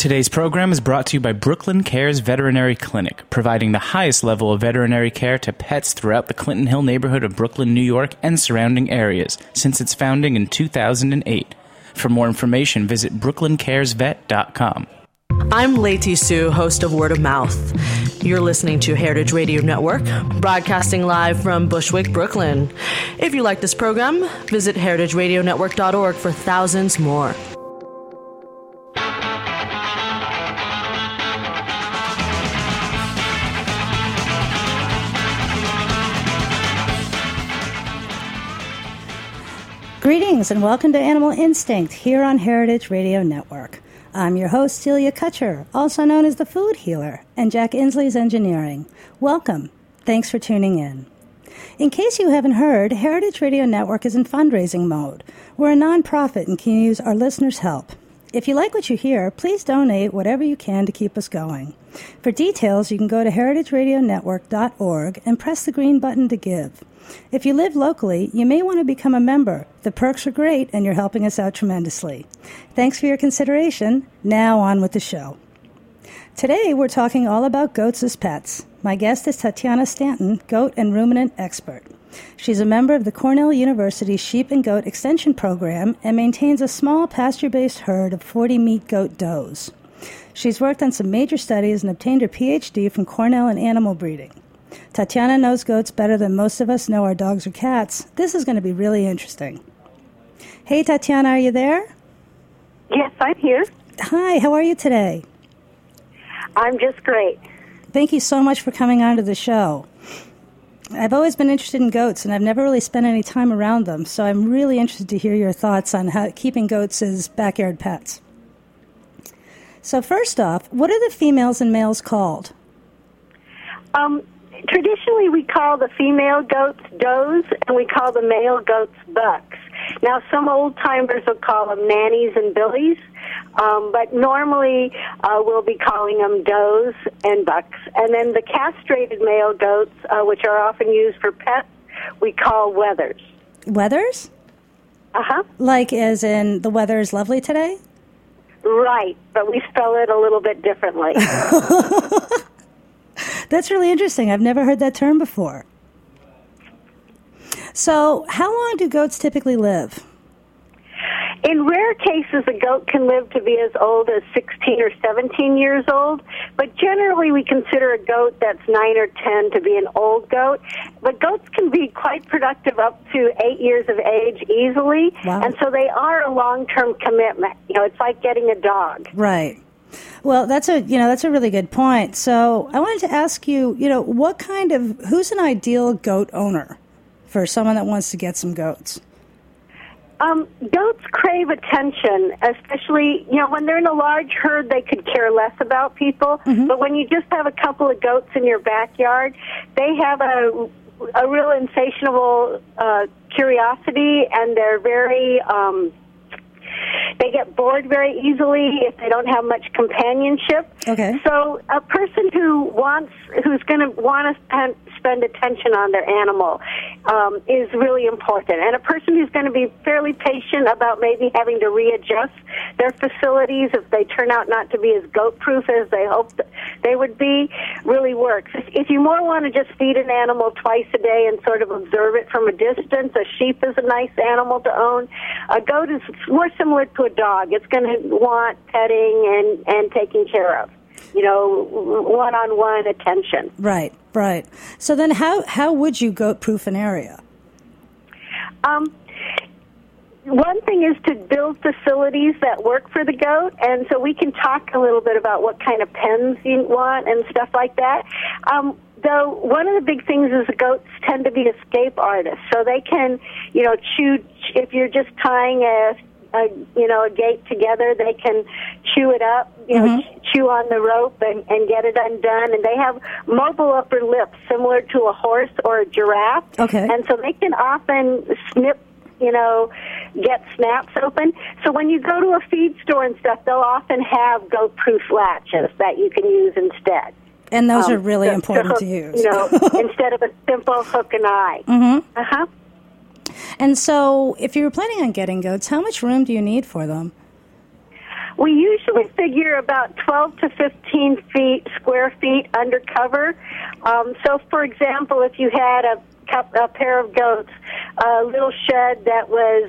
Today's program is brought to you by Brooklyn Cares Veterinary Clinic, providing the highest level of veterinary care to pets throughout the Clinton Hill neighborhood of Brooklyn, New York, and surrounding areas since its founding in 2008. For more information, visit brooklyncaresvet.com. I'm Leti Sue, host of Word of Mouth. You're listening to Heritage Radio Network, broadcasting live from Bushwick, Brooklyn. If you like this program, visit heritageradionetwork.org for thousands more. Greetings and welcome to Animal Instinct here on Heritage Radio Network. I'm your host, Celia Kutcher, also known as the Food Healer, and Jack Inslee's Engineering. Welcome. Thanks for tuning in. In case you haven't heard, Heritage Radio Network is in fundraising mode. We're a nonprofit and can use our listeners' help. If you like what you hear, please donate whatever you can to keep us going. For details, you can go to heritageradionetwork.org and press the green button to give. If you live locally, you may want to become a member. The perks are great, and you're helping us out tremendously. Thanks for your consideration. Now on with the show. Today, we're talking all about goats as pets. My guest is Tatiana Stanton, goat and ruminant expert. She's a member of the Cornell University Sheep and Goat Extension Program and maintains a small pasture-based herd of 40 meat goat does. She's worked on some major studies and obtained her PhD from Cornell in animal breeding. Tatiana knows goats better than most of us know our dogs or cats. This is going to be really interesting. Hey, Tatiana, are you there? Yes, I'm here. Hi, how are you today? I'm just great. Thank you so much for coming on to the show. I've always been interested in goats, and I've never really spent any time around them, so I'm really interested to hear your thoughts on how keeping goats as backyard pets. So first off, what are the females and males called? Traditionally, we call the female goats does, and we call the male goats bucks. Now, some old-timers will call them nannies and billies, but normally we'll be calling them does and bucks. And then the castrated male goats, which are often used for pets, we call wethers. Wethers? Uh-huh. Like as in the weather is lovely today? Right, but we spell it a little bit differently. That's really interesting. I've never heard that term before. So, how long do goats typically live? In rare cases, a goat can live to be as old as 16 or 17 years old, but generally we consider a goat that's 9 or 10 to be an old goat. But goats can be quite productive up to 8 years of age easily, Wow. And so they are a long-term commitment. You know, it's like getting a dog. Right. Well, that's a really good point. So I wanted to ask you, who's an ideal goat owner for someone that wants to get some goats? Goats crave attention, especially, when they're in a large herd, they could care less about people. Mm-hmm. But when you just have a couple of goats in your backyard, they have a real insatiable curiosity, and they're very... They get bored very easily if they don't have much companionship. Okay. So a person who's going to want to spend attention on their animal is really important. And a person who's going to be fairly patient about maybe having to readjust their facilities if they turn out not to be as goat-proof as they hoped they would be really works. If you more want to just feed an animal twice a day and sort of observe it from a distance, a sheep is a nice animal to own. A goat is more similar to a dog. It's going to want petting and taking care of, one-on-one attention. Right. So then how would you goat-proof an area? One thing is to build facilities that work for the goat, and so we can talk a little bit about what kind of pens you want and stuff like that. Though one of the big things is the goats tend to be escape artists, so they can, chew. If you're just tying a gate together, they can chew it up, chew on the rope and get it undone. And they have mobile upper lips similar to a horse or a giraffe. Okay. And so they can often snip, get snaps open. So when you go to a feed store and stuff, they'll often have goat-proof latches that you can use instead. And those are really important to use. Instead of a simple hook and eye. Mm-hmm. Uh-huh. And so if you were planning on getting goats, how much room do you need for them? we usually figure about 12 to 15 square feet undercover. So, for example, if you had a pair of goats, a little shed that was,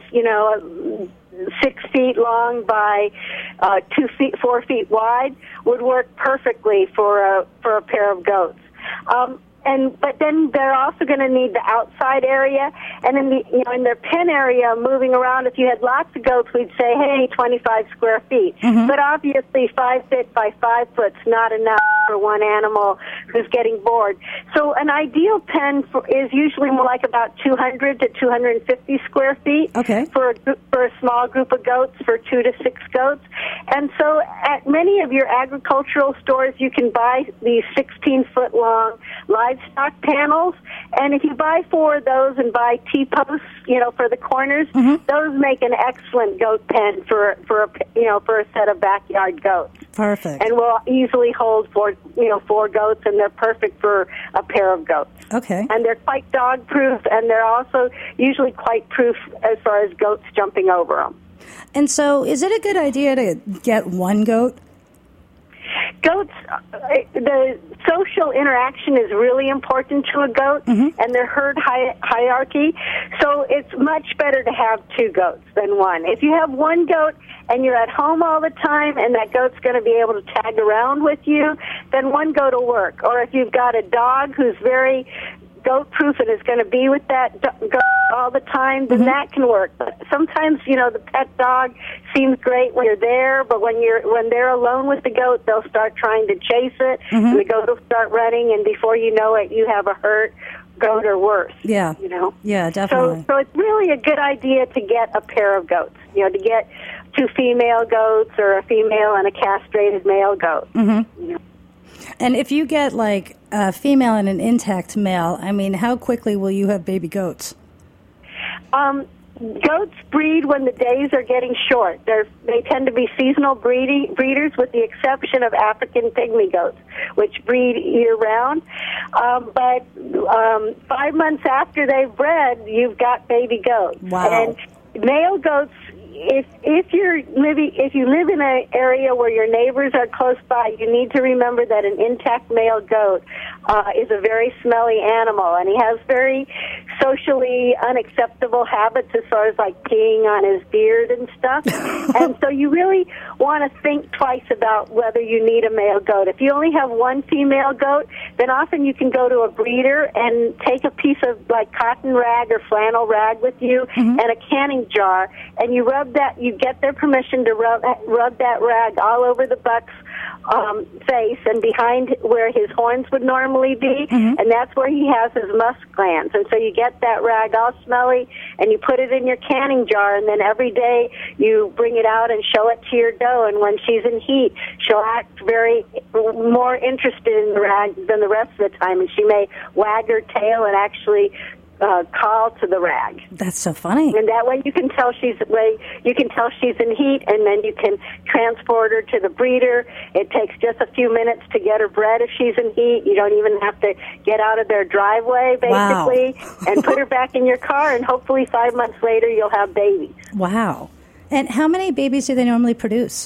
6 feet long by 4 feet wide would work perfectly for a pair of goats. But then they're also going to need the outside area, and in their pen area, moving around. If you had lots of goats, we'd say, hey, 25 square feet. Mm-hmm. But obviously, 5 feet by 5 foot's not enough for one animal who's getting bored. So an ideal pen is usually more like about 200 to 250 square feet. Okay. For a small group of goats, for 2 to 6 goats. And so at many of your agricultural stores, you can buy these 16-foot long livestock panels, and if you buy 4 of those and buy T-posts, for the corners, mm-hmm. those make an excellent goat pen for a set of backyard goats. Perfect. And will easily hold 4 goats, and they're perfect for a pair of goats. Okay. And they're quite dog-proof, and they're also usually quite proof as far as goats jumping over them. And so, is it a good idea to get one goat? Goats, the social interaction is really important to a goat, mm-hmm. and their herd hierarchy. So it's much better to have 2 goats than one. If you have one goat and you're at home all the time and that goat's going to be able to tag around with you, then one goat will work. Or if you've got a dog who's very goat-proof and is going to be with that goat all the time, then mm-hmm. that can work. But sometimes, the pet dog seems great when you're there, but when they're alone with the goat, they'll start trying to chase it, mm-hmm. and the goat will start running, and before you know it, you have a hurt goat or worse. Yeah. Yeah, definitely. So it's really a good idea to get a pair of goats, to get 2 female goats or a female and a castrated male goat. Mm-hmm. And if you get like a female and an intact male, how quickly will you have baby goats? Goats breed when the days are getting short. They tend to be seasonal breeders, with the exception of African pygmy goats, which breed year-round. But 5 months after they've bred, you've got baby goats. Wow. And male goats, if you live in an area where your neighbors are close by, you need to remember that an intact male goat is a very smelly animal, and he has very socially unacceptable habits as far as like peeing on his beard and stuff. And so you really want to think twice about whether you need a male goat. If you only have one female goat, then often you can go to a breeder and take a piece of like cotton rag or flannel rag with you, mm-hmm. and a canning jar, and you you get their permission to rub that rag all over the buck's face and behind where his horns would normally be, mm-hmm. and that's where he has his musk glands. And so you get that rag all smelly, and you put it in your canning jar, and then every day you bring it out and show it to your doe, and when she's in heat, she'll act very more interested in the rag than the rest of the time, and she may wag her tail and actually call to the rag. That's so funny. And that way you can tell she's in heat, and then you can transport her to the breeder. It takes just a few minutes to get her bred if she's in heat. You don't even have to get out of their driveway, basically, wow. and put her back in your car, and hopefully 5 months later you'll have babies. Wow. And how many babies do they normally produce?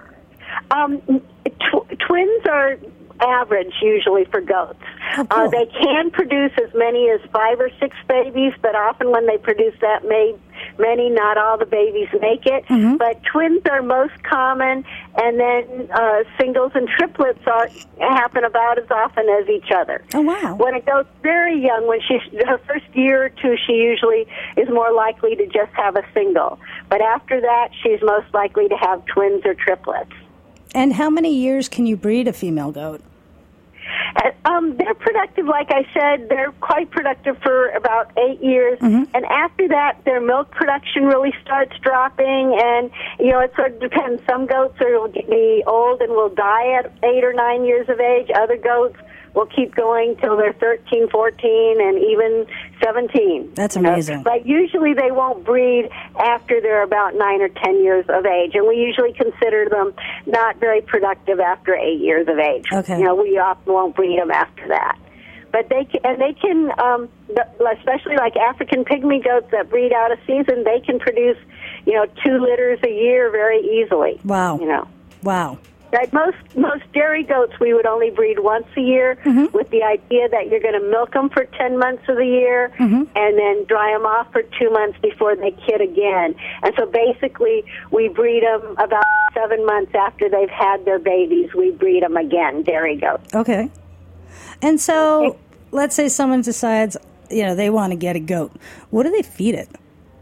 Twins are average usually for goats. Oh, cool. They can produce as many as 5 or 6 babies, but often when they produce that many, not all the babies make it. Mm-hmm. But twins are most common, and then singles and triplets happen about as often as each other. Oh, wow. When a goat's very young, when she's her first year or two, she usually is more likely to just have a single. But after that, she's most likely to have twins or triplets. And how many years can you breed a female goat? They're productive, like I said. They're quite productive for about 8 years. Mm-hmm. And after that, their milk production really starts dropping. And, it sort of depends. Some goats will be old and will die at 8 or 9 years of age. Other goats will keep going till they're 13, 14, and even 17. That's amazing. But usually they won't breed after they're about 9 or 10 years of age, and we usually consider them not very productive after 8 years of age. Okay. We often won't breed them after that. But they can, especially like African pygmy goats that breed out of season, they can produce, 2 litters a year very easily. Wow. Wow. Right? Most dairy goats we would only breed once a year with the idea that you're going to milk them for 10 months of the year and then dry them off for 2 months before they kid again. And so basically we breed them about 7 months after they've had their babies. We breed them again, dairy goats. Okay. And so let's say someone decides, they want to get a goat. What do they feed it?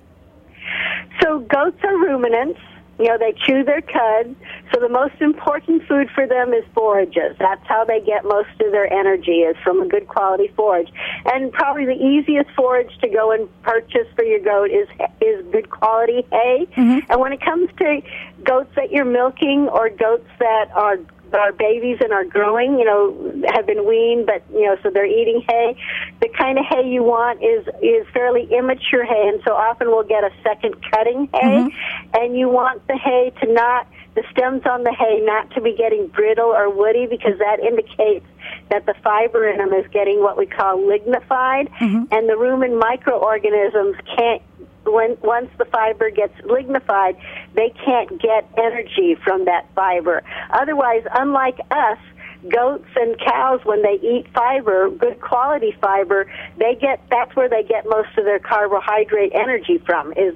So goats are ruminants. They chew their cud. So the most important food for them is forages. That's how they get most of their energy, is from a good quality forage. And probably the easiest forage to go and purchase for your goat is good quality hay. And when it comes to goats that you're milking or goats that are babies and are growing, have been weaned, but, so they're eating hay. The kind of hay you want is fairly immature hay, and so often we'll get a second cutting hay, and you want the hay to the stems on the hay not to be getting brittle or woody, because that indicates that the fiber in them is getting what we call lignified, and the rumen microorganisms can't, once the fiber gets lignified, they can't get energy from that fiber. Otherwise, unlike us, goats and cows, when they eat fiber, good quality fiber, that's where they get most of their carbohydrate energy from, is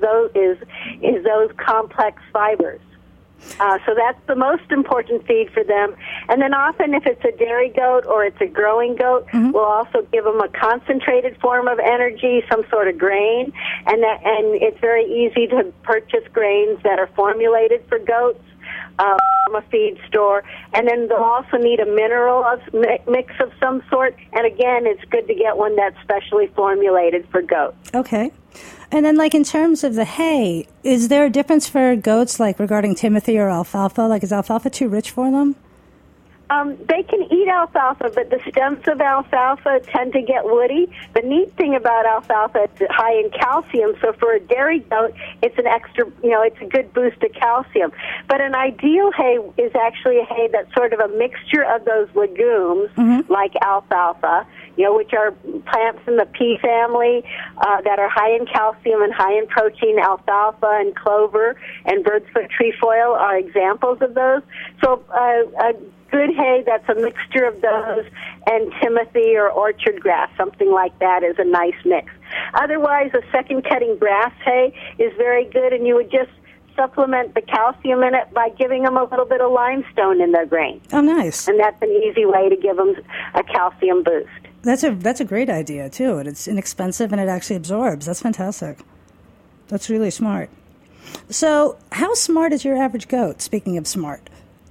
those complex fibers. So that's the most important feed for them. And then often if it's a dairy goat or it's a growing goat, we'll also give them a concentrated form of energy, some sort of grain. And it's very easy to purchase grains that are formulated for goats from a feed store. And then they'll also need a mineral mix of some sort. And again, it's good to get one that's specially formulated for goats. Okay. And then, in terms of the hay, is there a difference for goats, regarding Timothy or alfalfa? Is alfalfa too rich for them? They can eat alfalfa, but the stems of alfalfa tend to get woody. The neat thing about alfalfa, it's high in calcium, so for a dairy goat, it's an extra, it's a good boost of calcium. But an ideal hay is actually a hay that's sort of a mixture of those legumes, like alfalfa, which are plants in the pea family that are high in calcium and high in protein. Alfalfa and clover and bird's foot trefoil are examples of those. So a good hay that's a mixture of those and Timothy or orchard grass, something like that, is a nice mix. Otherwise, a second cutting grass hay is very good, and you would just supplement the calcium in it by giving them a little bit of limestone in their grain. Oh, nice. And that's an easy way to give them a calcium boost. That's a great idea, too, and it's inexpensive and it actually absorbs. That's fantastic. That's really smart. So how smart is your average goat, speaking of smart?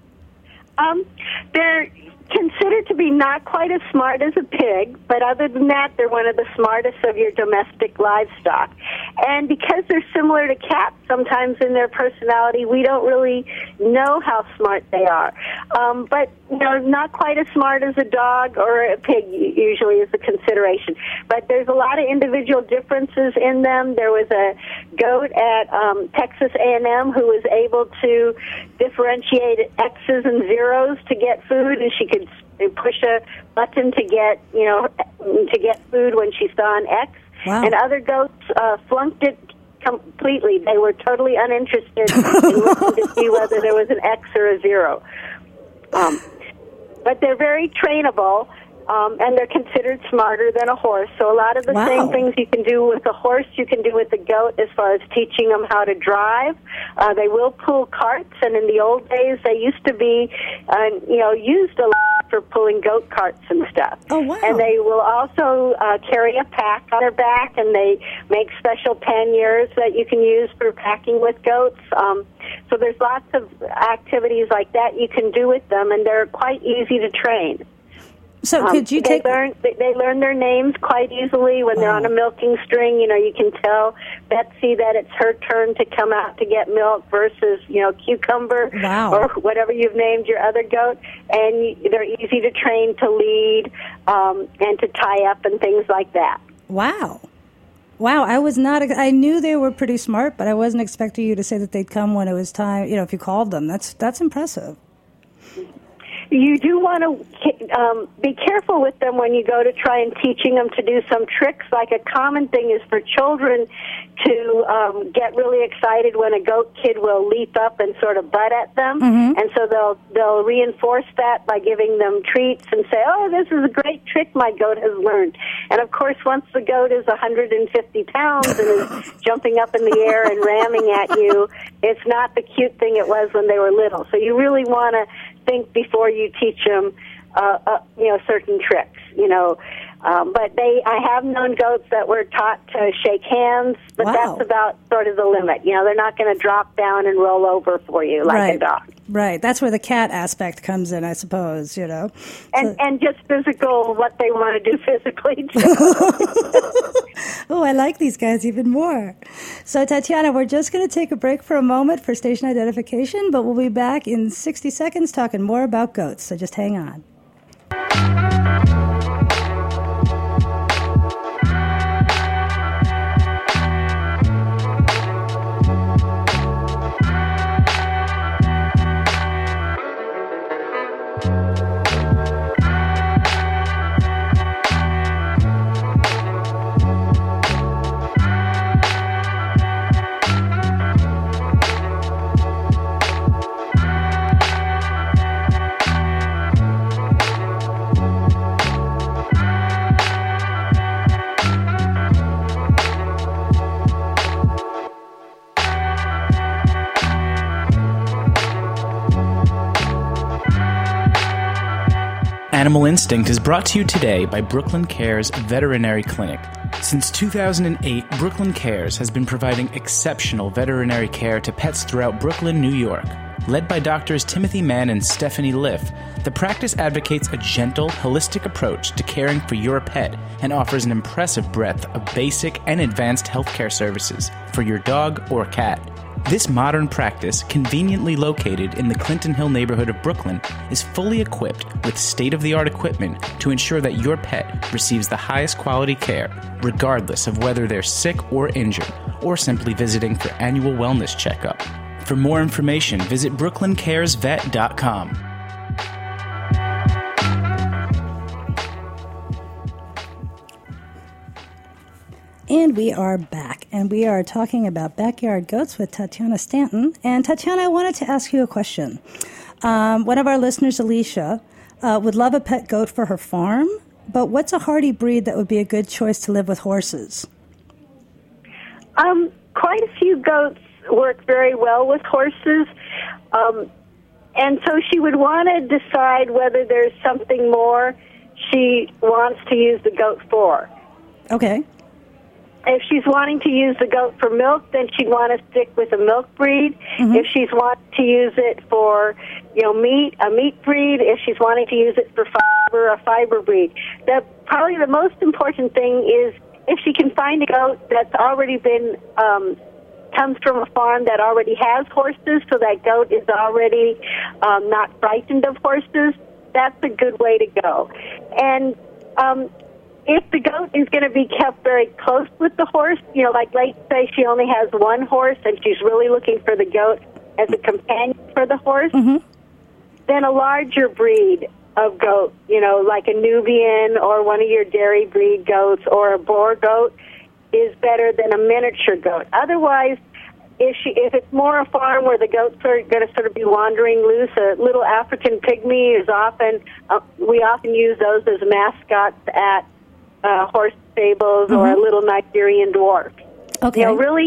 They're considered to be not quite as smart as a pig, but other than that, they're one of the smartest of your domestic livestock. And because they're similar to cats sometimes in their personality, we don't really know how smart they are. But, not quite as smart as a dog or a pig usually is a consideration. But there's a lot of individual differences in them. There was a goat at Texas A&M who was able to differentiate X's and zeros to get food, and she could push a button to get food when she saw an X. Wow. And other goats flunked it completely. They were totally uninterested in looking to see whether there was an X or a zero. But they're very trainable, and they're considered smarter than a horse. So a lot of the same things you can do with a horse, you can do with a goat as far as teaching them how to drive. They will pull carts, and in the old days, they used to be, used a lot for pulling goat carts and stuff. Oh, wow. And they will also carry a pack on their back, and they make special panniers that you can use for packing with goats. So there's lots of activities like that you can do with them, and they're quite easy to train. So could you they learn their names quite easily when they're on a milking string. You can tell Betsy that it's her turn to come out to get milk versus, Cucumber or whatever you've named your other goat. And they're easy to train to lead and to tie up and things like that. Wow. I knew they were pretty smart, but I wasn't expecting you to say that they'd come when it was time, if you called them. That's impressive. You do want to be careful with them when you go to try and teaching them to do some tricks. Like a common thing is for children to get really excited when a goat kid will leap up and sort of butt at them. Mm-hmm. And so they'll reinforce that by giving them treats and say, oh, this is a great trick my goat has learned. And, of course, once the goat is 150 pounds and is jumping up in the air and ramming at you, it's not the cute thing it was when they were little. So you really want to think before you teach them, certain tricks, But I have known goats that were taught to shake hands, but that's about sort of the limit. They're not going to drop down and roll over for you like a dog. Right. That's where the cat aspect comes in, I suppose, And just physical, what they want to do physically, too. Oh, I like these guys even more. So, Tatiana, we're just going to take a break for a moment for station identification, but we'll be back in 60 seconds talking more about goats, so just hang on. Animal Instinct is brought to you today by Brooklyn Cares Veterinary Clinic. Since 2008, Brooklyn Cares has been providing exceptional veterinary care to pets throughout Brooklyn, New York. Led by doctors Timothy Mann and Stephanie Liff, the practice advocates a gentle, holistic approach to caring for your pet and offers an impressive breadth of basic and advanced healthcare services for your dog or cat. This modern practice, conveniently located in the Clinton Hill neighborhood of Brooklyn, is fully equipped with state-of-the-art equipment to ensure that your pet receives the highest quality care, regardless of whether they're sick or injured, or simply visiting for annual wellness checkup. For more information, visit brooklyncaresvet.com. And we are back, and we are talking about backyard goats with Tatiana Stanton. And Tatiana, I wanted to ask you a question. One of our listeners, Alicia, would love a pet goat for her farm, but what's a hardy breed that would be a good choice to live with horses? Quite a few goats work very well with horses, and so she would want to decide whether there's something more she wants to use the goat for. Okay. If she's wanting to use the goat for milk, then she'd want to stick with a milk breed. Mm-hmm. If she's wanting to use it for, meat, a meat breed. If she's wanting to use it for fiber, a fiber breed. Probably the most important thing is if she can find a goat that's already been, comes from a farm that already has horses, so that goat is already not frightened of horses, that's a good way to go. And if the goat is going to be kept very close with the horse, like let's say she only has one horse and she's really looking for the goat as a companion for the horse, mm-hmm. then a larger breed of goat, like a Nubian or one of your dairy breed goats or a boar goat is better than a miniature goat. Otherwise, if it's more a farm where the goats are going to sort of be wandering loose, a little African pygmy is often, we often use those as mascots at horse stables, mm-hmm. or a little Nigerian dwarf. Okay. Really,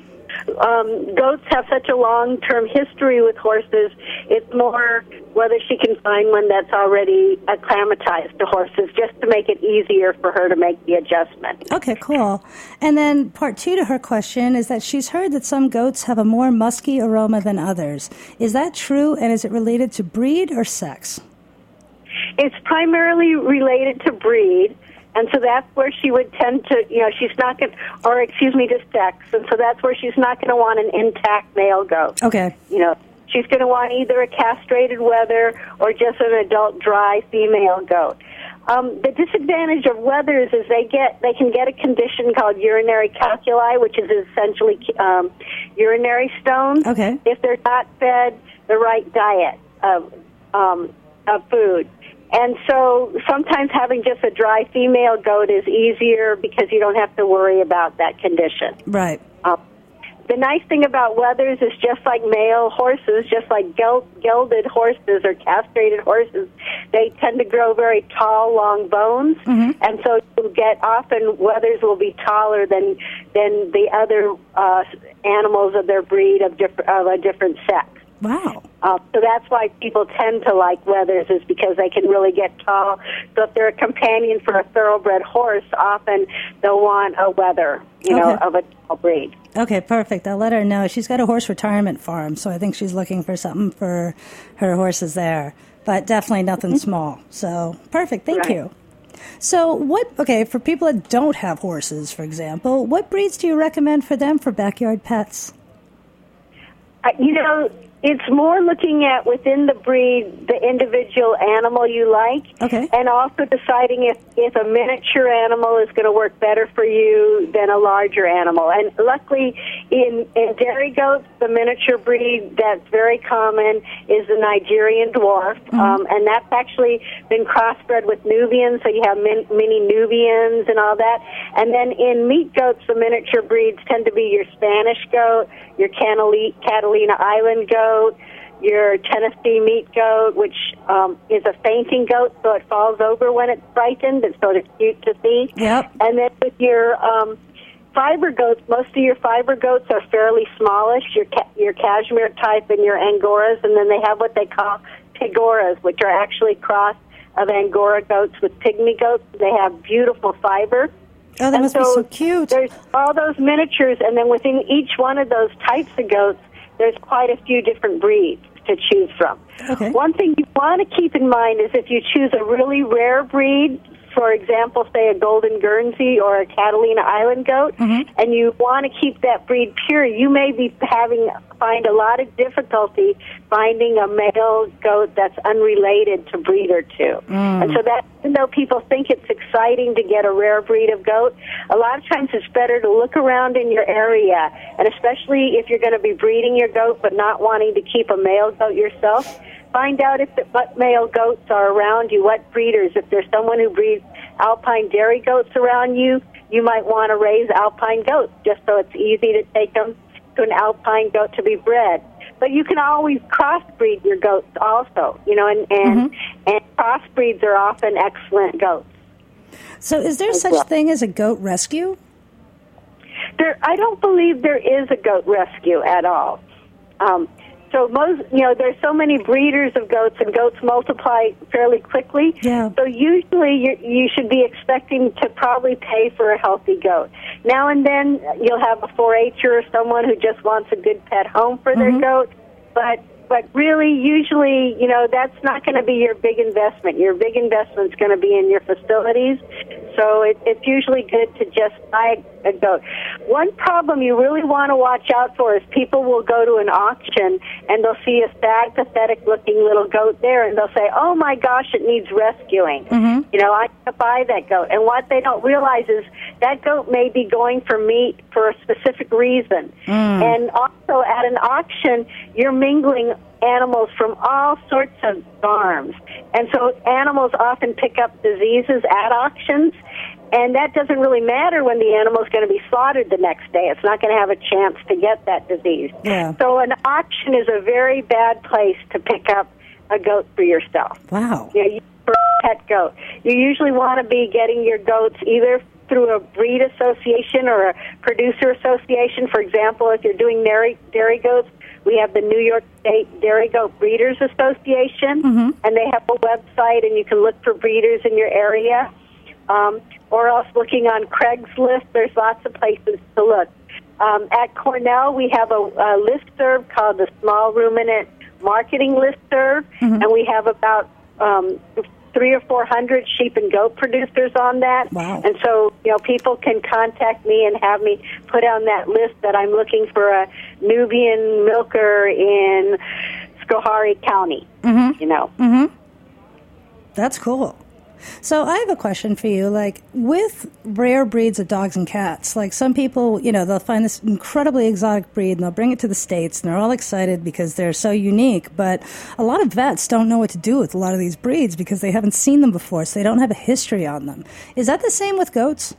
goats have such a long-term history with horses. It's more whether she can find one that's already acclimatized to horses, just to make it easier for her to make the adjustment. Okay, cool. And then part 2 to her question is that she's heard that some goats have a more musky aroma than others. Is that true, and is it related to breed or sex? It's primarily related to breed. And so that's where she would tend to, she's not going to sex. And so that's where she's not going to want an intact male goat. Okay. She's going to want either a castrated wether or just an adult dry female goat. The disadvantage of wethers is they can get a condition called urinary calculi, which is essentially urinary stones. Okay. If they're not fed the right diet of food. And so sometimes having just a dry female goat is easier because you don't have to worry about that condition. Right. The nice thing about wethers is just like male horses, just like gelded horses or castrated horses, they tend to grow very tall, long bones. Mm-hmm. And so you get often wethers will be taller than the other animals of their breed of a different sex. Wow. So that's why people tend to like wethers, is because they can really get tall. So if they're a companion for a thoroughbred horse, often they'll want a wether, of a tall breed. Okay, perfect. I'll let her know. She's got a horse retirement farm, so I think she's looking for something for her horses there. But definitely nothing small. So perfect. Thank you. So for people that don't have horses, for example, what breeds do you recommend for them for backyard pets? It's more looking at within the breed, the individual animal you like, and also deciding if a miniature animal is going to work better for you than a larger animal. And luckily, in dairy goats, the miniature breed that's very common is the Nigerian dwarf, and that's actually been crossbred with Nubians, so you have mini Nubians and all that. And then in meat goats, the miniature breeds tend to be your Spanish goat, your Catalina Island goat, your Tennessee meat goat, which is a fainting goat, so it falls over when it's frightened. It's sort of cute to see. Yep. And then with your fiber goats, most of your fiber goats are fairly smallish, your cashmere type and your Angoras, and then they have what they call Pigoras, which are actually cross of Angora goats with pygmy goats. They have beautiful fiber. Oh, that must be so cute. There's all those miniatures, and then within each one of those types of goats, there's quite a few different breeds to choose from. Okay. One thing you want to keep in mind is if you choose a really rare breed, for example, say a Golden Guernsey or a Catalina Island goat, and you want to keep that breed pure, you may be find a lot of difficulty finding a male goat that's unrelated to breeder two. And so that, even though people think it's exciting to get a rare breed of goat, a lot of times it's better to look around in your area, and especially if you're going to be breeding your goat but not wanting to keep a male goat yourself, find out what male goats are around you, what breeders. If there's someone who breeds alpine dairy goats around you, you might want to raise alpine goats just so it's easy to take them to an alpine goat to be bred. But you can always crossbreed your goats also, and crossbreeds are often excellent goats. So is there such thing as a goat rescue? I don't believe there is a goat rescue at all. So there's so many breeders of goats, and goats multiply fairly quickly. Yeah. So usually you should be expecting to probably pay for a healthy goat. Now and then you'll have a 4-H'er or someone who just wants a good pet home for their goat, but really, usually, that's not going to be your big investment. Your big investment's going to be in your facilities. So it's usually good to just buy a goat. One problem you really want to watch out for is people will go to an auction and they'll see a sad, pathetic-looking little goat there, and they'll say, "Oh my gosh, it needs rescuing." I can't buy that goat. And what they don't realize is that goat may be going for meat for a specific reason. And also at an auction, you're mingling animals from all sorts of farms. And so animals often pick up diseases at auctions, and that doesn't really matter when the animal's going to be slaughtered the next day. It's not going to have a chance to get that disease. Yeah. So an auction is a very bad place to pick up a goat for yourself. Wow. For a pet goat. You usually want to be getting your goats either through a breed association or a producer association. For example, if you're doing dairy goats, we have the New York State Dairy Goat Breeders Association, and they have a website, and you can look for breeders in your area. Or else looking on Craigslist, there's lots of places to look. At Cornell, we have a listserv called the Small Ruminant Marketing Listserv, and we have about 300 or 400 sheep and goat producers on that. Wow. And so, people can contact me and have me put on that list that I'm looking for a Nubian milker in Schoharie County, That's cool. So I have a question for you. Like, with rare breeds of dogs and cats, like some people, they'll find this incredibly exotic breed and they'll bring it to the States and they're all excited because they're so unique. But a lot of vets don't know what to do with a lot of these breeds because they haven't seen them before, so they don't have a history on them. Is that the same with goats?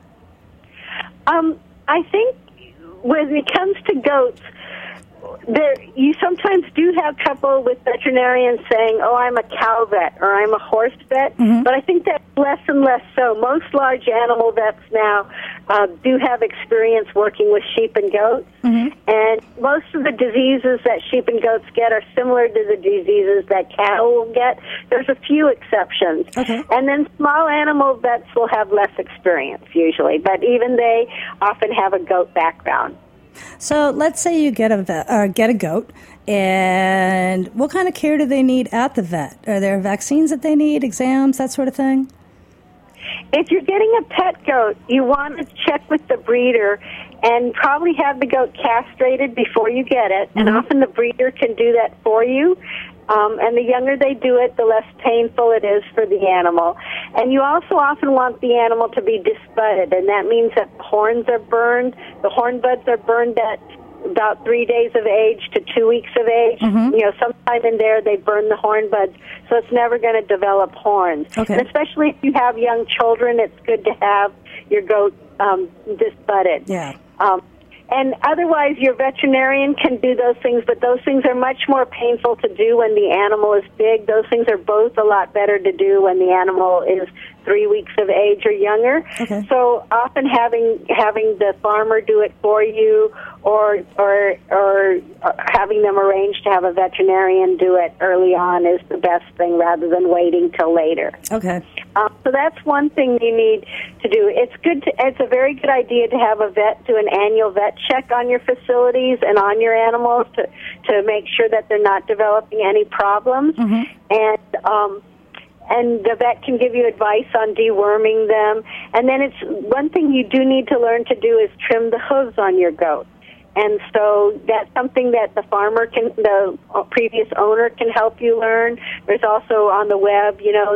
I think when it comes to goats, you sometimes do have trouble with veterinarians saying, oh, I'm a cow vet or I'm a horse vet, but I think that's less and less so. Most large animal vets now do have experience working with sheep and goats, and most of the diseases that sheep and goats get are similar to the diseases that cattle will get. There's a few exceptions. Okay. And then small animal vets will have less experience usually, but even they often have a goat background. So let's say you get a goat, and what kind of care do they need at the vet? Are there vaccines that they need, exams, that sort of thing? If you're getting a pet goat, you want to check with the breeder and probably have the goat castrated before you get it, and often the breeder can do that for you. And the younger they do it, the less painful it is for the animal. And you also often want the animal to be disbudded, and that means that the horns are burned. The horn buds are burned at about 3 days of age to 2 weeks of age. Sometime in there they burn the horn buds, so it's never going to develop horns. Okay. And especially if you have young children, it's good to have your goat disbudded. Yeah. And otherwise, your veterinarian can do those things, but those things are much more painful to do when the animal is big. Those things are both a lot better to do when the animal is 3 weeks of age or younger. Okay. So often having the farmer do it for you, or having them arrange to have a veterinarian do it early on is the best thing, rather than waiting till later. Okay. So that's one thing you need to do. It's a very good idea to have a vet do an annual vet check on your facilities and on your animals to make sure that they're not developing any problems. And the vet can give you advice on deworming them. And then it's one thing you do need to learn to do is trim the hooves on your goat. And so that's something that the previous owner can help you learn. There's also on the web,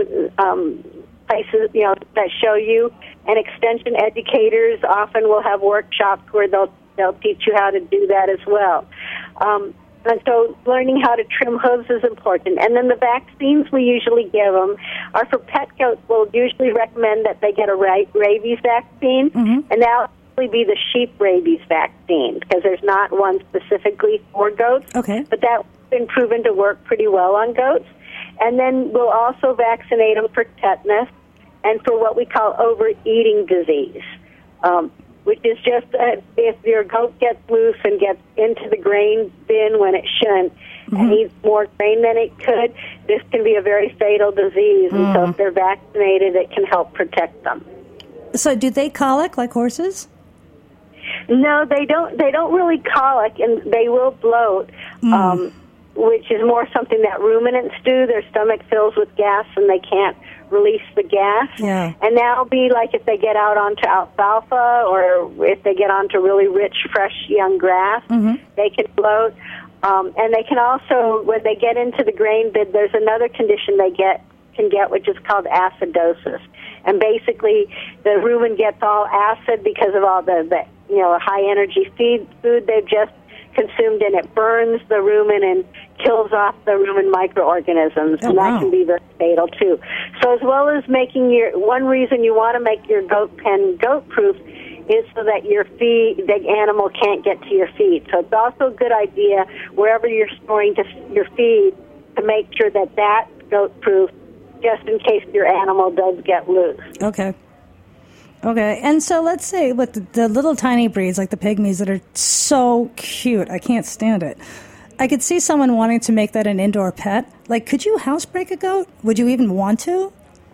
places, that show you. And extension educators often will have workshops where they'll teach you how to do that as well. And so learning how to trim hooves is important. And then the vaccines we usually give them are for pet goats. We'll usually recommend that they get a rabies vaccine, and that'll be the sheep rabies vaccine, because there's not one specifically for goats. Okay. But that's been proven to work pretty well on goats. And then we'll also vaccinate them for tetanus and for what we call overeating disease, which is just if your goat gets loose and gets into the grain bin when it shouldn't and eats more grain than it could, this can be a very fatal disease. And so if they're vaccinated, it can help protect them. So do they colic like horses? No, they don't. They don't really colic, and they will bloat, which is more something that ruminants do. Their stomach fills with gas, and they can't release the gas. Yeah. And that'll be like if they get out onto alfalfa, or if they get onto really rich, fresh, young grass, they can bloat. And they can also, when they get into the grain bin, there's another condition they can get, which is called acidosis. And basically, the rumen gets all acid because of all the high-energy food they've just consumed, and it burns the rumen and kills off the rumen microorganisms, and that can be very fatal, too. So as well as making one reason you want to make your goat pen goat-proof is so that the animal can't get to your feed. So it's also a good idea, wherever you're storing your feed, to make sure that that's goat-proof, just in case your animal does get loose. Okay. And so let's say with the little tiny breeds like the pygmies that are so cute, I can't stand it. I could see someone wanting to make that an indoor pet. Like, could you housebreak a goat? Would you even want to?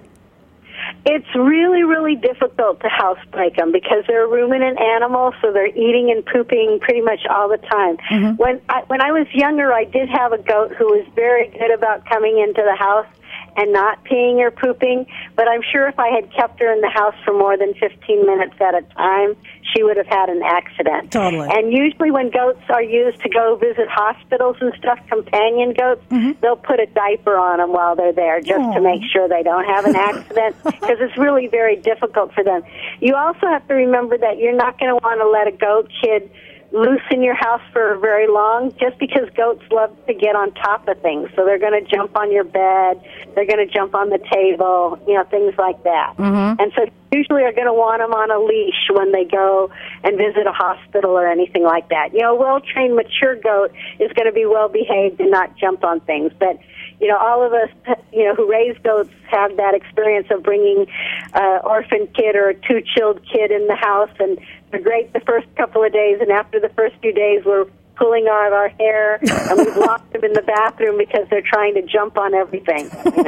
It's really, really difficult to housebreak them because they're a ruminant animal, so they're eating and pooping pretty much all the time. When I was younger, I did have a goat who was very good about coming into the house and not peeing or pooping, but I'm sure if I had kept her in the house for more than 15 minutes at a time, she would have had an accident. Totally. And usually when goats are used to go visit hospitals and stuff, companion goats, they'll put a diaper on them while they're there just to make sure they don't have an accident, because it's really very difficult for them. You also have to remember that you're not going to want to let a goat kid loose in your house for very long, just because goats love to get on top of things. So they're going to jump on your bed, they're going to jump on the table, things like that. And so usually are going to want them on a leash when they go and visit a hospital or anything like that. A well-trained, mature goat is going to be well-behaved and not jump on things. But, all of us, who raise goats have that experience of bringing an orphan kid or a two-chilled kid in the house, and they're great the first couple of days, and after the first few days, we're pulling out our hair, and we've locked them in the bathroom because they're trying to jump on everything,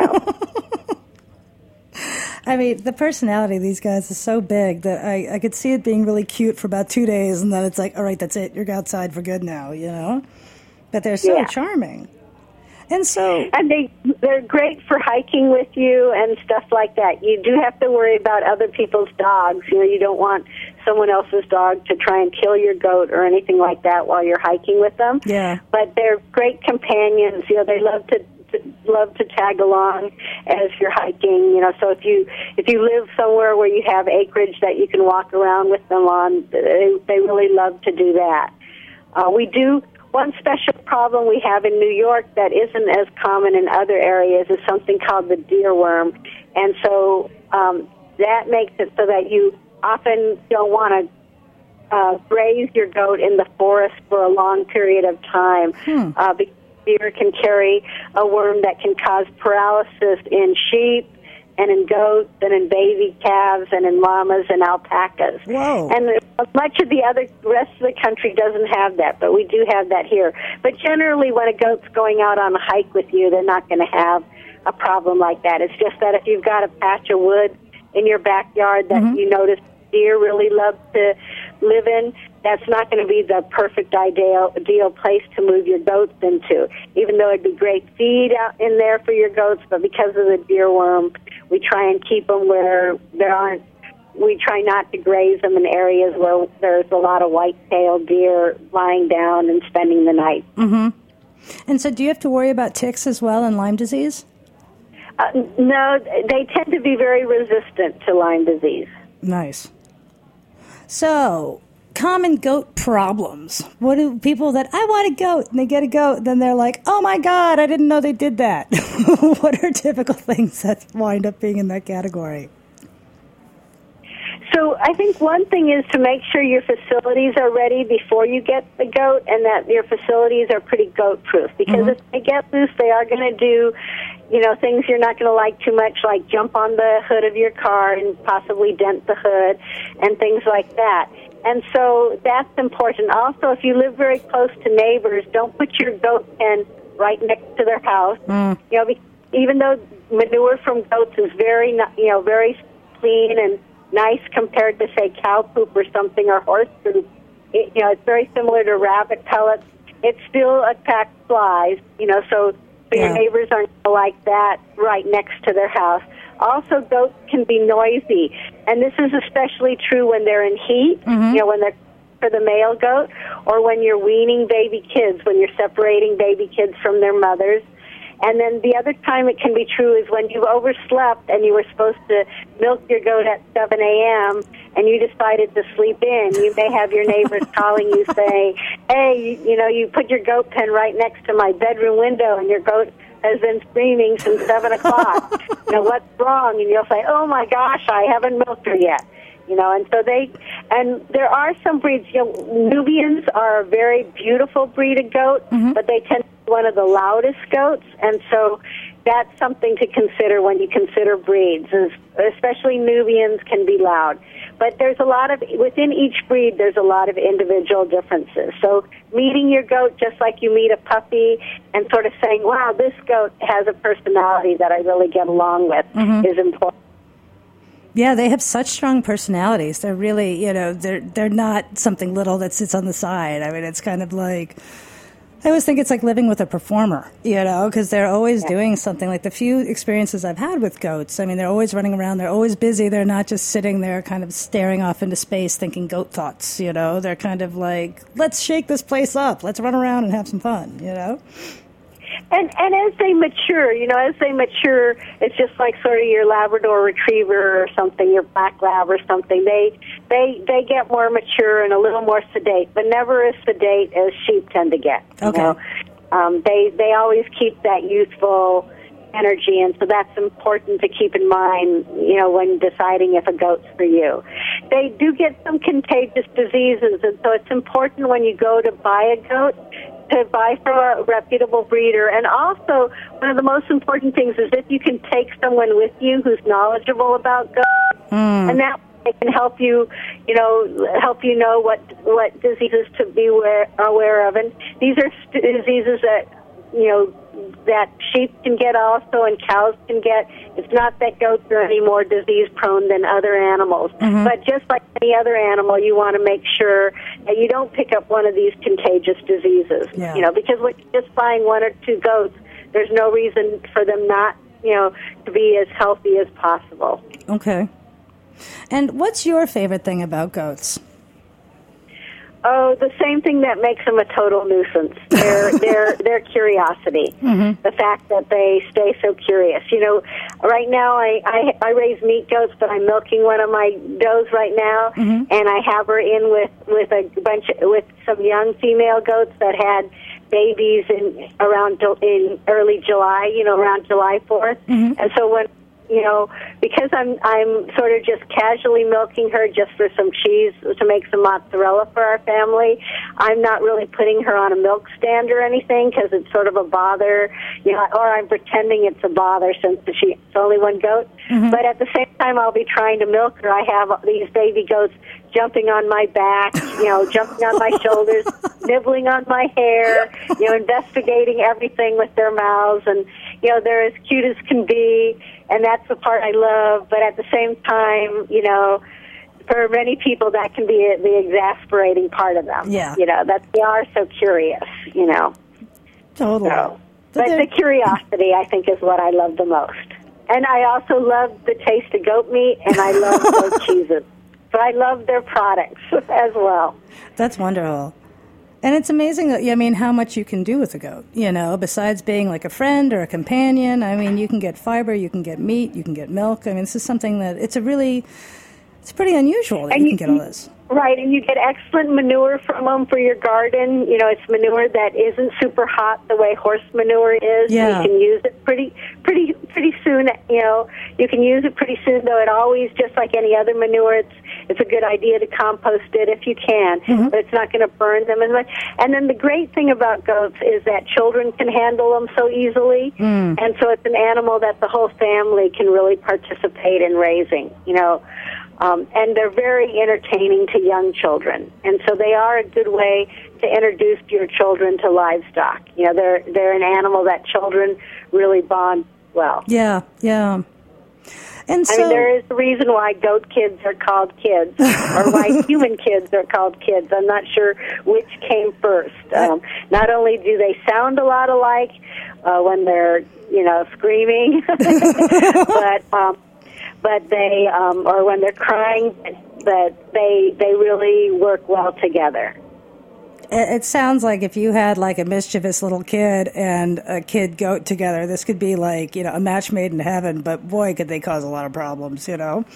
I mean, the personality of these guys is so big that I could see it being really cute for about 2 days, and then it's like, all right, that's it. You're outside for good now, But they're so charming. And they're great for hiking with you and stuff like that. You do have to worry about other people's dogs. You don't want someone else's dog to try and kill your goat or anything like that while you're hiking with them. Yeah. But they're great companions. They love to tag along as you're hiking. So if you live somewhere where you have acreage that you can walk around with them on, they really love to do that. One special problem we have in New York that isn't as common in other areas is something called the deer worm. And so that makes it so that you often don't want to graze your goat in the forest for a long period of time. Because deer can carry a worm that can cause paralysis in sheep and in goats and in baby calves and in llamas and alpacas. Whoa. And much of the rest of the country doesn't have that, but we do have that here. But generally, when a goat's going out on a hike with you, they're not going to have a problem like that. It's just that if you've got a patch of wood in your backyard that you notice deer really love to live in, that's not going to be the perfect ideal place to move your goats into. Even though it'd be great feed out in there for your goats, but because of the deer worm, we try and keep them where there aren't. We try not to graze them in areas where there's a lot of white-tailed deer lying down and spending the night. And so, do you have to worry about ticks as well and Lyme disease? No, they tend to be very resistant to Lyme disease. Nice. So, common goat problems. What do people that, I want a goat, and they get a goat, then they're like, oh my God, I didn't know they did that. What are typical things that wind up being in that category? So I think one thing is to make sure your facilities are ready before you get the goat, and that your facilities are pretty goat-proof. Because if they get loose, they are going to do, things you're not going to like too much, like jump on the hood of your car and possibly dent the hood and things like that. And so that's important. Also, if you live very close to neighbors, don't put your goat pen right next to their house. Even though manure from goats is very clean and nice compared to, say, cow poop or something, or horse poop, it's very similar to rabbit pellets. It still attracts flies, so your neighbors aren't going to like that right next to their house. Also, goats can be noisy, and this is especially true when they're in heat, when they're for the male goat, or when you're weaning baby kids, when you're separating baby kids from their mothers. And then the other time it can be true is when you've overslept and you were supposed to milk your goat at 7 a.m. and you decided to sleep in. You may have your neighbors calling you saying, hey, you put your goat pen right next to my bedroom window and your goat has been screaming since 7 o'clock. What's wrong? And you'll say, oh, my gosh, I haven't milked her yet. And so there are some breeds. Nubians are a very beautiful breed of goat, but they tend to be one of the loudest goats, and so that's something to consider when you consider breeds, especially Nubians can be loud. But within each breed, there's a lot of individual differences. So meeting your goat just like you meet a puppy and sort of saying, wow, this goat has a personality that I really get along with is important. Yeah, they have such strong personalities. They're really, they're not something little that sits on the side. I mean, it's kind of like I always think it's like living with a performer, because they're always doing something. Like the few experiences I've had with goats, I mean, they're always running around. They're always busy. They're not just sitting there kind of staring off into space thinking goat thoughts, They're kind of like, let's shake this place up. Let's run around and have some fun, And as they mature, it's just like sort of your Labrador Retriever or something, your Black Lab or something. They get more mature and a little more sedate, but never as sedate as sheep tend to get. Okay. They always keep that youthful energy, and so that's important to keep in mind, when deciding if a goat's for you. They do get some contagious diseases, and so it's important when you go to buy a goat to buy from a reputable breeder. And also, one of the most important things is if you can take someone with you who's knowledgeable about goats, and that they can help you, know what diseases to be aware of. And these are diseases that, that sheep can get also and cows can get. It's not that goats are any more disease-prone than other animals. But just like any other animal, you want to make sure that you don't pick up one of these contagious diseases. Yeah. Because when you're just buying one or two goats, there's no reason for them not, to be as healthy as possible. Okay. And what's your favorite thing about goats? Oh, the same thing that makes them a total nuisance. Their curiosity. The fact that they stay so curious. Right now I raise meat goats, but I'm milking one of my does right now, and I have her in with some young female goats that had babies in early July. Around July 4th, and so when. Because I'm sort of just casually milking her just for some cheese to make some mozzarella for our family. I'm not really putting her on a milk stand or anything because it's sort of a bother, or I'm pretending it's a bother since it's only one goat. But at the same time, I'll be trying to milk her. I have these baby goats jumping on my back, jumping on my shoulders, nibbling on my hair, investigating everything with their mouths, and they're as cute as can be. And that's the part I love, but at the same time, for many people that can be the exasperating part of them. Yeah. That they are so curious, Totally. So, but the curiosity, I think, is what I love the most. And I also love the taste of goat meat, and I love goat cheeses. So I love their products as well. That's wonderful. And it's amazing, how much you can do with a goat, besides being like a friend or a companion. You can get fiber, you can get meat, you can get milk. This is something that it's pretty unusual that you can get all this. Right, and you get excellent manure from them for your garden. It's manure that isn't super hot the way horse manure is. Yeah. You can use it pretty soon. You can use it pretty soon, though it always, just like any other manure, it's a good idea to compost it if you can, but it's not going to burn them as much. And then the great thing about goats is that children can handle them so easily, and so it's an animal that the whole family can really participate in raising, and they're very entertaining to young children. And so they are a good way to introduce your children to livestock. They're an animal that children really bond well. Yeah, yeah. And so, there is a reason why goat kids are called kids, or why human kids are called kids. I'm not sure which came first. Not only do they sound a lot alike when they're, screaming, but they, or when they're crying, but they really work well together. It sounds like if you had like a mischievous little kid and a kid goat together, this could be like, a match made in heaven, but boy, could they cause a lot of problems,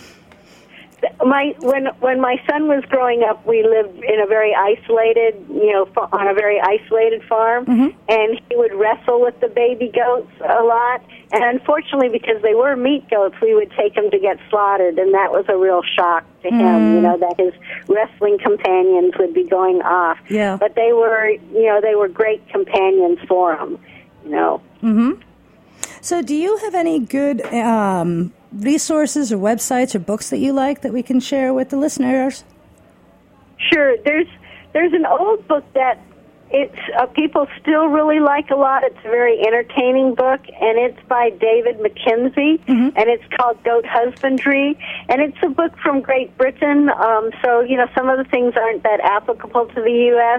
When my son was growing up, we lived in a very isolated, on a very isolated farm, and he would wrestle with the baby goats a lot. And unfortunately, because they were meat goats, we would take them to get slaughtered, and that was a real shock to him, that his wrestling companions would be going off. Yeah. But they were great companions for him, So do you have any good resources or websites or books that you like that we can share with the listeners? Sure. There's an old book that people still really like a lot. It's a very entertaining book, and it's by David McKenzie, and it's called Goat Husbandry, and it's a book from Great Britain. So some of the things aren't that applicable to the U.S.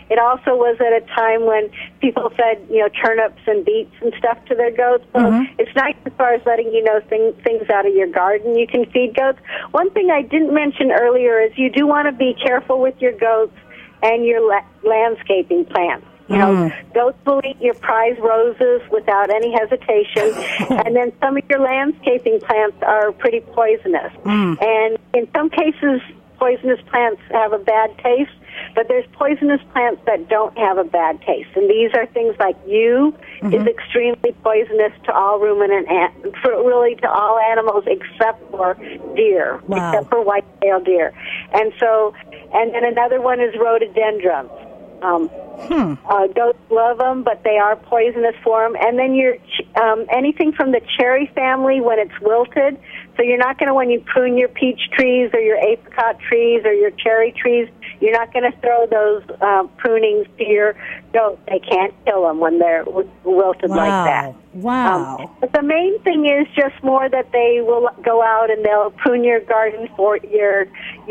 It also was at a time when people fed, turnips and beets and stuff to their goats. So it's nice as far as letting you know things out of your garden you can feed goats. One thing I didn't mention earlier is you do want to be careful with your goats and your landscaping plants. Goats will eat your prize roses without any hesitation, and then some of your landscaping plants are pretty poisonous. And in some cases, poisonous plants have a bad taste, but there's poisonous plants that don't have a bad taste. And these are things like yew is extremely poisonous to all ruminant, really to all animals except for deer, except for white-tailed deer. And then another one is rhododendrons. Goats love them, but they are poisonous for them. And then anything from the cherry family when it's wilted. So you're not going to, when you prune your peach trees or your apricot trees or your cherry trees, you're not going to throw those prunings to your goats. They can't kill them when they're wilted like that. Wow. But the main thing is just more that they will go out and they'll prune your garden for your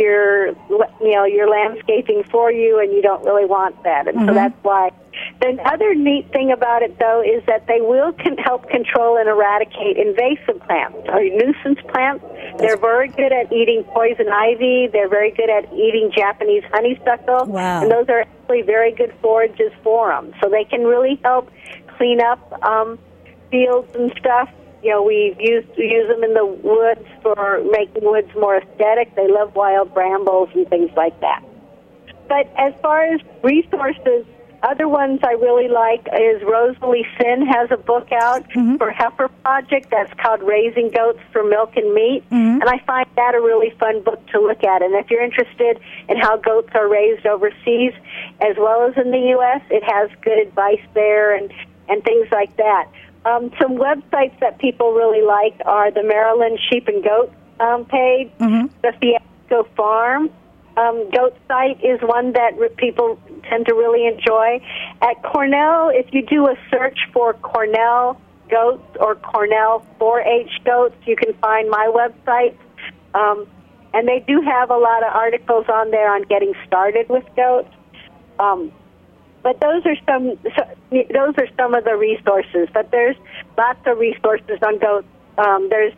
landscaping for you, and you don't really want that. And so that's why. The other neat thing about it, though, is that they will help control and eradicate invasive plants or nuisance plants. They're very good at eating poison ivy. They're very good at eating Japanese honeysuckle. Wow. And those are actually very good forages for them. So they can really help clean up fields and stuff. We use them in the woods for making woods more aesthetic. They love wild brambles and things like that. But as far as resources, other ones I really like is Rosalie Sin has a book out for Heifer Project that's called Raising Goats for Milk and Meat, and I find that a really fun book to look at. And if you're interested in how goats are raised overseas as well as in the U.S., it has good advice there and things like that. Some websites that people really like are the Maryland Sheep and Goat page, the Fiasco Farm goat site is one that people tend to really enjoy. At Cornell, if you do a search for Cornell goats or Cornell 4-H goats, you can find my website. And they do have a lot of articles on there on getting started with goats. But those are some of the resources. But there's lots of resources on goats. There's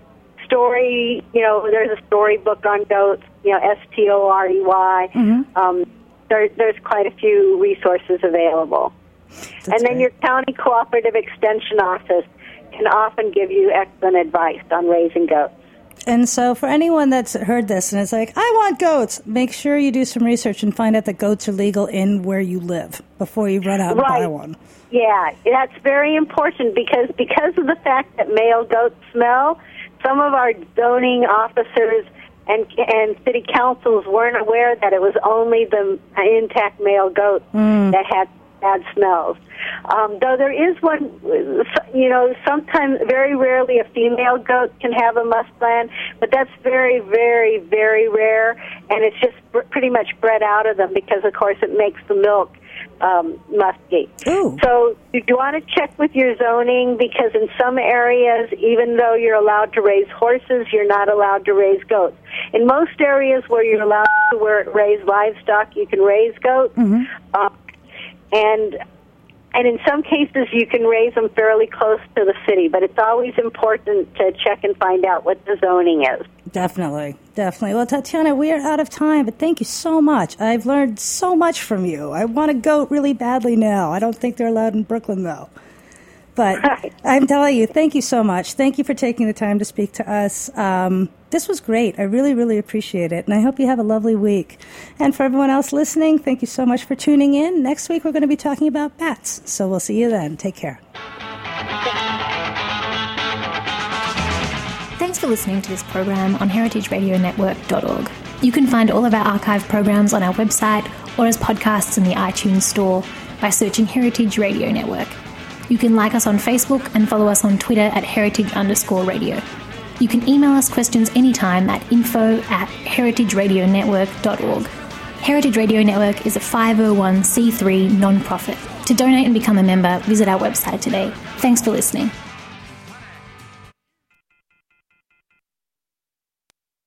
there's a storybook on goats, STOREY. There's quite a few resources available. That's then your county cooperative extension office can often give you excellent advice on raising goats. And so for anyone that's heard this and is like, I want goats, make sure you do some research and find out that goats are legal in where you live before you run out and buy one. Yeah, that's very important because of the fact that male goats smell, some of our zoning officers and city councils weren't aware that it was only the intact male goats that had bad smells. Though there is one, sometimes, very rarely, a female goat can have a musk gland, but that's very, very, very rare, and it's just pretty much bred out of them because, of course, it makes the milk musky. Ooh. So you want to check with your zoning because in some areas, even though you're allowed to raise horses, you're not allowed to raise goats. In most areas where you're allowed to raise livestock, you can raise goats. And in some cases, you can raise them fairly close to the city, but it's always important to check and find out what the zoning is. Definitely. Well, Tatiana, we are out of time, but thank you so much. I've learned so much from you. I want a goat really badly now. I don't think they're allowed in Brooklyn, though. But I'm telling you, thank you so much. Thank you for taking the time to speak to us. This was great. I really, really appreciate it. And I hope you have a lovely week. And for everyone else listening, thank you so much for tuning in. Next week, we're going to be talking about bats. So we'll see you then. Take care. Thanks for listening to this program on heritageradionetwork.org. You can find all of our archive programs on our website or as podcasts in the iTunes store by searching Heritage Radio Network. You can like us on Facebook and follow us on Twitter at heritage_radio. You can email us questions anytime at info@heritageradionetwork.org. Heritage Radio Network is a 501c3 non-profit. To donate and become a member, visit our website today. Thanks for listening.